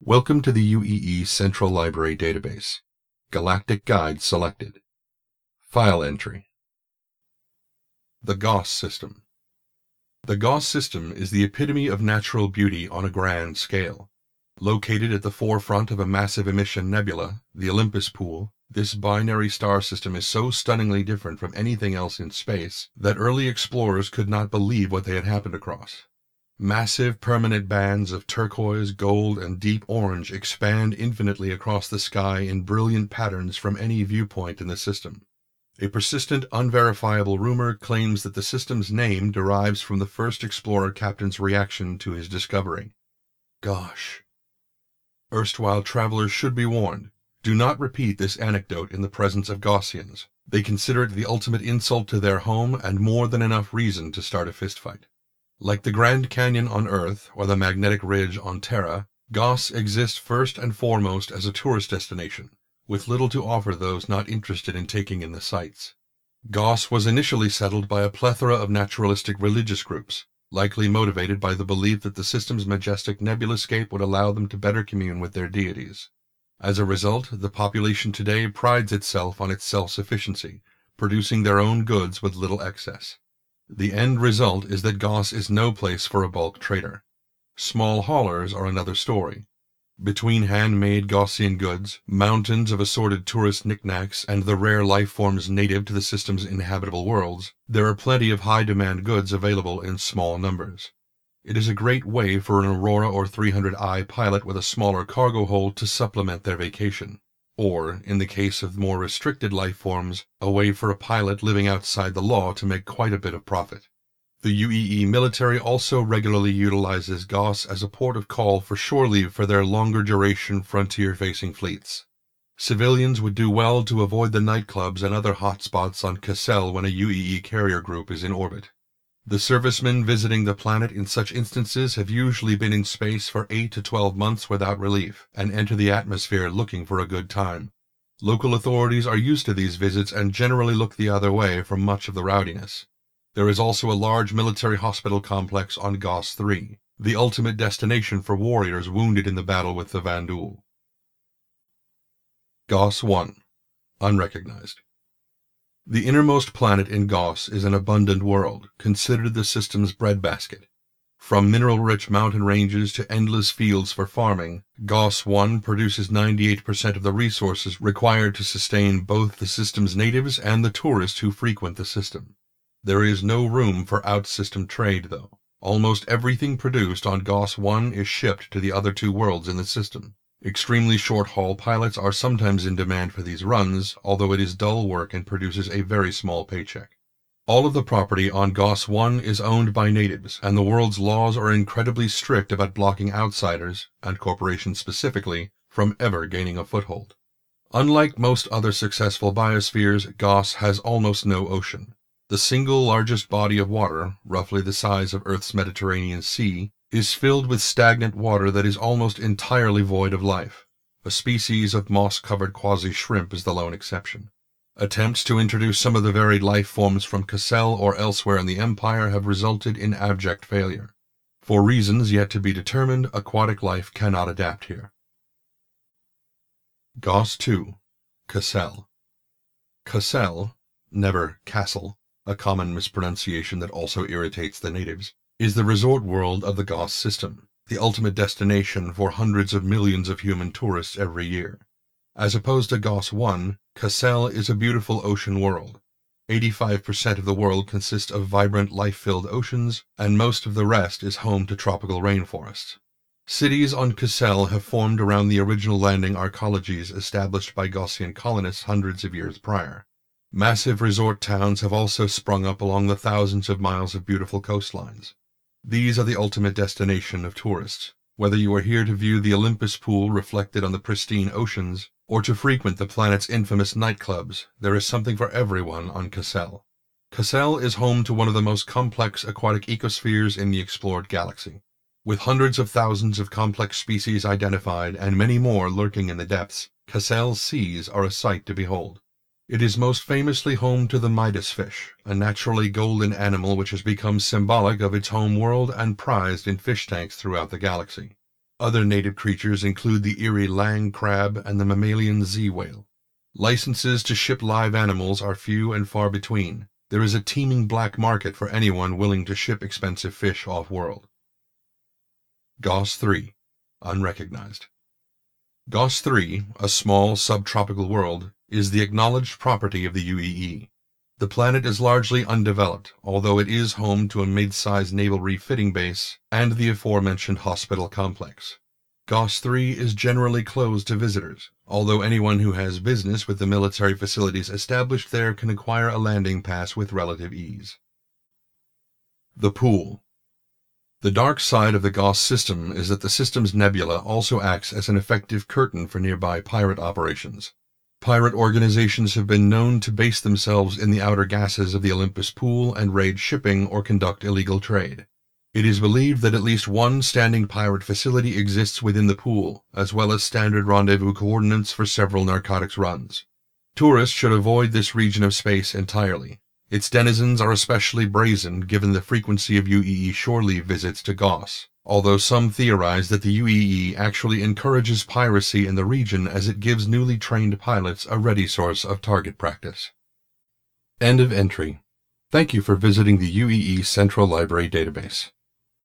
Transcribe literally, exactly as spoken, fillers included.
Welcome to the U E E Central Library Database. Galactic Guide selected. File entry. The Gauss System. The Gauss System is the epitome of natural beauty on a grand scale. Located at the forefront of a massive emission nebula, the Olympus Pool, this binary star system is so stunningly different from anything else in space that early explorers could not believe what they had happened across. Massive permanent bands of turquoise, gold, and deep orange expand infinitely across the sky in brilliant patterns from any viewpoint in the system. A persistent, unverifiable rumor claims that the system's name derives from the first explorer captain's reaction to his discovery. Gosh. Erstwhile travelers should be warned. Do not repeat this anecdote in the presence of Gaussians. They consider it the ultimate insult to their home and more than enough reason to start a fistfight. Like the Grand Canyon on Earth or the Magnetic Ridge on Terra, Gauss exists first and foremost as a tourist destination, with little to offer those not interested in taking in the sights. Gauss was initially settled by a plethora of naturalistic religious groups, likely motivated by the belief that the system's majestic nebulascape would allow them to better commune with their deities. As a result, the population today prides itself on its self-sufficiency, producing their own goods with little excess. The end result is that Gauss is no place for a bulk trader. Small haulers are another story. Between handmade Gaussian goods, mountains of assorted tourist knickknacks, and the rare life forms native to the system's inhabitable worlds, there are plenty of high-demand goods available in small numbers. It is a great way for an Aurora or three hundred I pilot with a smaller cargo hold to supplement their vacation. Or, in the case of more restricted life forms, a way for a pilot living outside the law to make quite a bit of profit. The U E E military also regularly utilizes Gauss as a port of call for shore leave for their longer-duration frontier-facing fleets. Civilians would do well to avoid the nightclubs and other hotspots on Cassel when a U E E carrier group is in orbit. The servicemen visiting the planet in such instances have usually been in space for eight to twelve months without relief, and enter the atmosphere looking for a good time. Local authorities are used to these visits and generally look the other way from much of the rowdiness. There is also a large military hospital complex on Gauss three, the ultimate destination for warriors wounded in the battle with the Vanduul. Gauss one. Unrecognized. The innermost planet in Gauss is an abundant world, considered the system's breadbasket. From mineral-rich mountain ranges to endless fields for farming, Gauss one produces ninety-eight percent of the resources required to sustain both the system's natives and the tourists who frequent the system. There is no room for out-system trade, though. Almost everything produced on Gauss one is shipped to the other two worlds in the system. Extremely short-haul pilots are sometimes in demand for these runs, although it is dull work and produces a very small paycheck. All of the property on Gauss one is owned by natives, and the world's laws are incredibly strict about blocking outsiders, and corporations specifically, from ever gaining a foothold. Unlike most other successful biospheres, Gauss has almost no ocean. The single largest body of water, roughly the size of Earth's Mediterranean Sea, is filled with stagnant water that is almost entirely void of life. A species of moss-covered quasi-shrimp is the lone exception. Attempts to introduce some of the varied life forms from Cassel or elsewhere in the Empire have resulted in abject failure. For reasons yet to be determined, aquatic life cannot adapt here. Gauss two. Cassel. Cassel, never Castle, a common mispronunciation that also irritates the natives, is the resort world of the Gauss system, the ultimate destination for hundreds of millions of human tourists every year. As opposed to Gauss one, Cassel is a beautiful ocean world. eighty-five percent of the world consists of vibrant, life-filled oceans, and most of the rest is home to tropical rainforests. Cities on Cassel have formed around the original landing arcologies established by Gaussian colonists hundreds of years prior. Massive resort towns have also sprung up along the thousands of miles of beautiful coastlines. These are the ultimate destination of tourists, whether you are here to view the Olympus Pool reflected on the pristine oceans, or to frequent the planet's infamous nightclubs. There is something for everyone on Cassel. Cassel is home to one of the most complex aquatic ecospheres in the explored galaxy. With hundreds of thousands of complex species identified and many more lurking in the depths, Cassel's seas are a sight to behold. It is most famously home to the Midas fish, a naturally golden animal which has become symbolic of its home world and prized in fish tanks throughout the galaxy. Other native creatures include the Erie lang crab and the mammalian Z-whale. Licenses to ship live animals are few and far between. There is a teeming black market for anyone willing to ship expensive fish off-world. Goss three, unrecognized. Goss three, a small subtropical world, is the acknowledged property of the U E E. The planet is largely undeveloped, although it is home to a mid-sized naval refitting base and the aforementioned hospital complex. Goss three is generally closed to visitors, although anyone who has business with the military facilities established there can acquire a landing pass with relative ease. The Pool. The dark side of the Goss system is that the system's nebula also acts as an effective curtain for nearby pirate operations. Pirate organizations have been known to base themselves in the outer gases of the Olympus Pool and raid shipping or conduct illegal trade. It is believed that at least one standing pirate facility exists within the pool, as well as standard rendezvous coordinates for several narcotics runs. Tourists should avoid this region of space entirely. Its denizens are especially brazen given the frequency of U E E shore leave visits to Goss, although some theorize that the U E E actually encourages piracy in the region as it gives newly trained pilots a ready source of target practice. End of entry. Thank you for visiting the U E E Central Library Database.